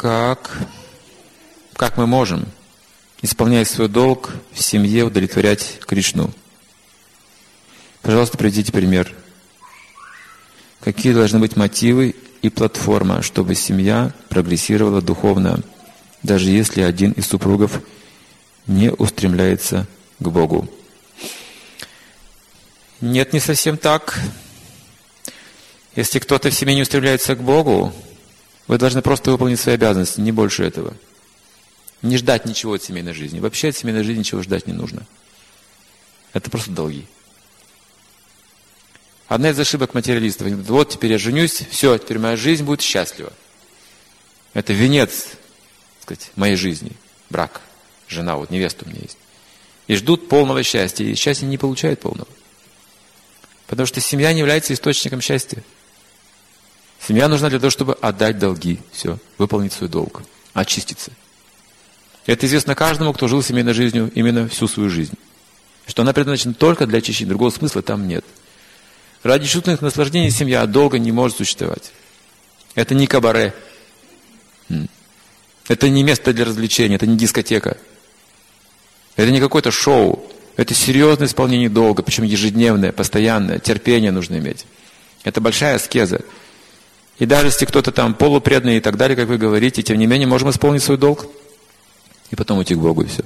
как мы можем, исполняя свой долг в семье, удовлетворять Кришну. Пожалуйста, приведите пример. Какие должны быть мотивы и платформа, чтобы семья прогрессировала духовно, даже если один из супругов не устремляется к Богу? Нет, не совсем так. Если кто-то в семье не устремляется к Богу, вы должны просто выполнить свои обязанности, не больше этого. Не ждать ничего от семейной жизни. Вообще от семейной жизни ничего ждать не нужно. Это просто долги. Одна из ошибок материалистов. Вот теперь я женюсь, все, теперь моя жизнь будет счастлива. Это венец, так сказать, моей жизни. Брак, жена, вот невеста у меня есть. И ждут полного счастья. И счастья не получают полного. Потому что семья не является источником счастья. Семья нужна для того, чтобы отдать долги. Все, выполнить свой долг, очиститься. Это известно каждому, кто жил семейной жизнью именно всю свою жизнь. Что она предназначена только для очищения. Другого смысла там нет. Ради чувственных наслаждений семья долго не может существовать. Это не кабаре. Это не место для развлечения, это не дискотека. Это не какое-то шоу. Это серьезное исполнение долга, причем ежедневное, постоянное. Терпение нужно иметь. Это большая аскеза. И даже если кто-то там полупреданный и так далее, как вы говорите, тем не менее можем исполнить свой долг и потом уйти к Богу, и все.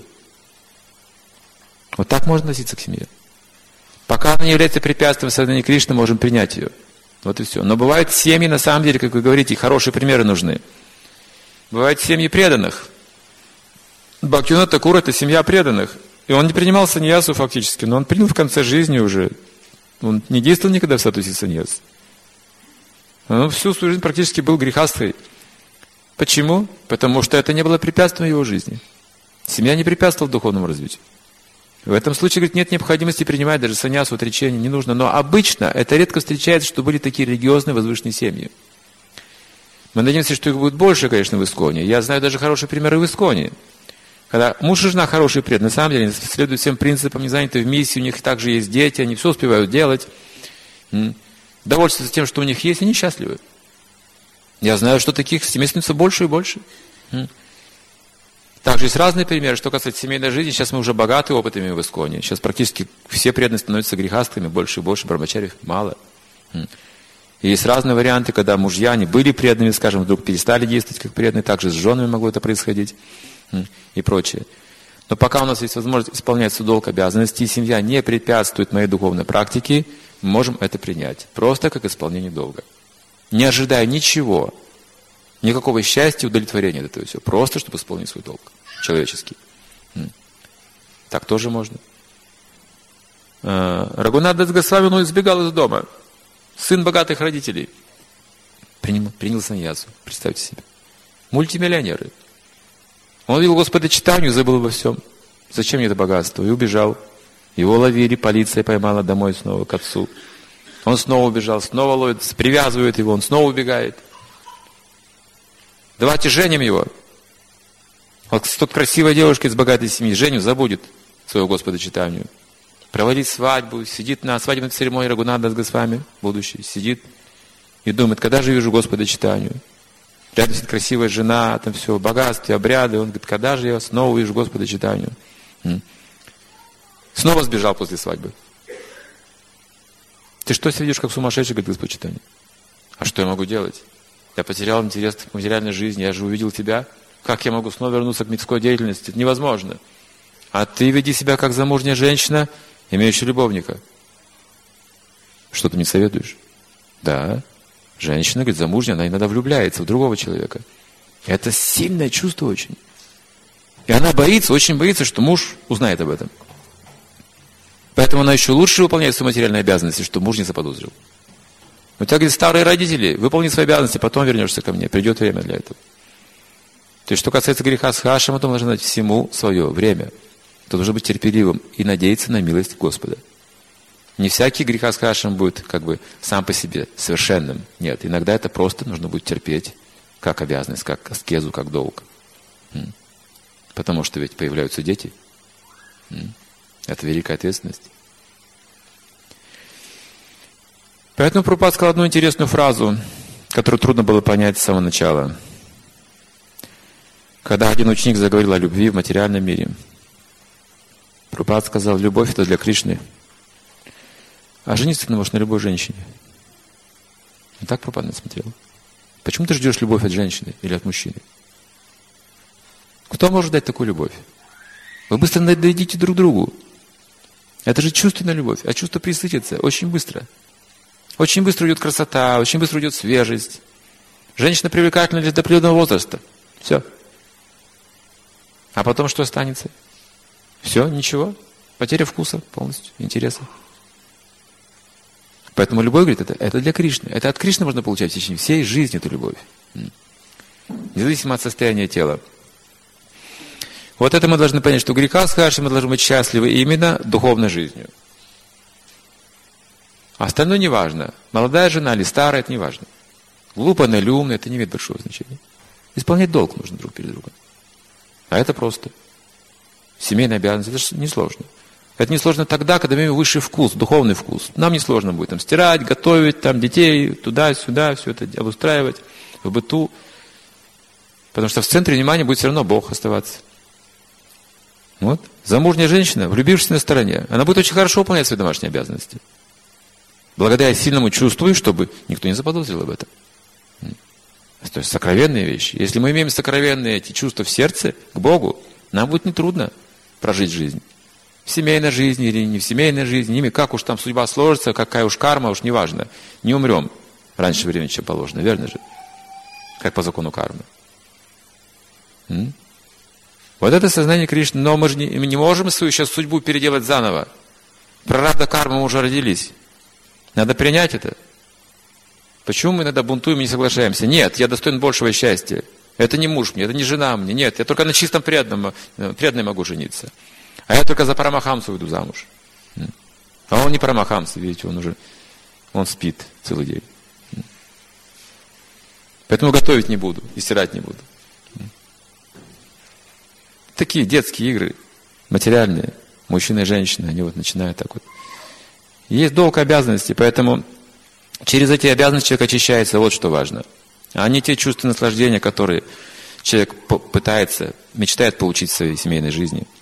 Вот так можно относиться к семье. Пока она не является препятствием в сознании Кришны, можем принять ее. Вот и все. Но бывают семьи, на самом деле, как вы говорите, хорошие примеры нужны. Бывают семьи преданных. Бхактивинода Тхакур – это семья преданных. И он не принимал саньясу фактически, но он принял в конце жизни уже. Он не действовал никогда в статусе саньяса. Он всю свою жизнь практически был грехастхой. Почему? Потому что это не было препятствием его жизни. Семья не препятствовала духовному развитию. В этом случае, говорит, нет необходимости принимать даже саньясу, отречение, не нужно. Но обычно это редко встречается, что были такие религиозные возвышенные семьи. Мы надеемся, что их будет больше, конечно, в Исконе. Я знаю даже хорошие примеры в Исконе. Когда муж и жена хорошие преданные, на самом деле, они следуют всем принципам, не заняты в миссии, у них также есть дети, они все успевают делать. Довольствуются тем, что у них есть, и они счастливы. Я знаю, что таких семей становится больше и больше. Также есть разные примеры, что касается семейной жизни. Сейчас мы уже богаты опытами в Исконе. Сейчас практически все преданные становятся грехастыми, больше и больше, брамачарьев мало. И есть разные варианты, когда мужья, они были преданными, скажем, вдруг перестали действовать как преданные, также с женами могло это происходить и прочее. Но пока у нас есть возможность исполнять свой долг, обязанности, и семья не препятствует моей духовной практике, мы можем это принять. Просто как исполнение долга. Не ожидая ничего, никакого счастья, удовлетворения от этого всего. Просто, чтобы исполнить свой долг. Человеческий. Так тоже можно. Рагунат Дас Госвами, он избегал из дома. Сын богатых родителей. Принял саньясу. Представьте себе. Мультимиллионеры. Он видел Господа Чайтанью, забыл обо всем. Зачем мне это богатство? И убежал. Его ловили, полиция поймала домой снова к отцу. Он снова убежал, снова ловит, привязывают его, он снова убегает. Давайте женим его. Вот тут красивая девушка из богатой семьи, женю забудет своего Господа Чайтанью. Проводит свадьбу, сидит на свадебной церемонии Рагунат Дас Госвами, будущий, сидит и думает, когда же вижу Господа Чайтанью. Рядом сидит красивая жена, там все, богатство, обряды. Он говорит, когда же я снова увижу Господа Чайтанью. Снова сбежал после свадьбы. Ты что себя ведешь как сумасшедший, говорит Господь Чайтанья? А что я могу делать? Я потерял интерес к материальной жизни, я же увидел тебя. Как я могу снова вернуться к мирской деятельности? Это невозможно. А ты веди себя как замужняя женщина, имеющая любовника. Что ты мне советуешь? Да. Женщина, говорит, замужняя, она иногда влюбляется в другого человека. Это сильное чувство очень. И она боится, очень боится, что муж узнает об этом. Поэтому она еще лучше выполняет свои материальные обязанности, чтобы муж не заподозрил. У тебя, говорит, старые родители, выполни свои обязанности, потом вернешься ко мне. Придет время для этого. То есть, что касается греха с хашем, то нужно дать всему свое время. То нужно быть терпеливым и надеяться на милость Господа. Не всякий греха с хашем будет как бы сам по себе совершенным. Нет, иногда это просто нужно будет терпеть как обязанность, как аскезу, как долг. Потому что ведь появляются дети. Это великая ответственность. Поэтому Прабхупада сказал одну интересную фразу, которую трудно было понять с самого начала. Когда один ученик заговорил о любви в материальном мире, Прабхупада сказал: любовь это для Кришны. А жениться ты можешь на любой женщине. И так Прабхупада смотрел. Почему ты ждешь любовь от женщины или от мужчины? Кто может дать такую любовь? Вы быстро дойдите друг другу. Это же чувственная любовь, а чувство присытится очень быстро. Очень быстро уйдет красота, очень быстро уйдет свежесть. Женщина привлекательна лишь до определенного возраста. Все. А потом что останется? Все, ничего. Потеря вкуса полностью, интереса. Поэтому любовь, говорит, это для Кришны. Это от Кришны можно получать в течение всей жизни эту любовь. Независимо от состояния тела. Вот это мы должны понять, что греха сказать, мы должны быть счастливы именно духовной жизнью. Остальное не важно. Молодая жена или старая, это не важно. Глупая она или умная, это не имеет большого значения. Исполнять долг нужно друг перед другом. А это просто. Семейная обязанность, это же несложно. Это несложно тогда, когда мы имеем высший вкус, духовный вкус. Нам несложно будет там стирать, готовить, там детей туда-сюда, все это обустраивать в быту. Потому что в центре внимания будет все равно Бог оставаться. Вот. Замужняя женщина, влюбившись на стороне, она будет очень хорошо выполнять свои домашние обязанности. Благодаря сильному чувству, чтобы никто не заподозрил об этом. То есть сокровенные вещи. Если мы имеем сокровенные эти чувства в сердце к Богу, нам будет нетрудно прожить жизнь. В семейной жизни или не в семейной жизни, ими как уж там судьба сложится, какая уж карма, уж неважно. Не умрем раньше времени, чем положено, верно же? Как по закону кармы. Вот это сознание Кришны. Но мы же не можем свою сейчас судьбу переделать заново. Прарабдха карма, мы уже родились. Надо принять это. Почему мы иногда бунтуем и не соглашаемся? Нет, я достоин большего счастья. Это не муж мне, это не жена мне. Нет, я только на чистом преданном могу жениться. А я только за Парамахамсу выйду замуж. А он не Парамахамса, видите, он спит целый день. Поэтому готовить не буду и стирать не буду. Такие детские игры, материальные, мужчина и женщина, они вот начинают так вот. Есть долг обязанностей, поэтому через эти обязанности человек очищается, вот что важно. А не те чувства наслаждения, которые человек мечтает получить в своей семейной жизни.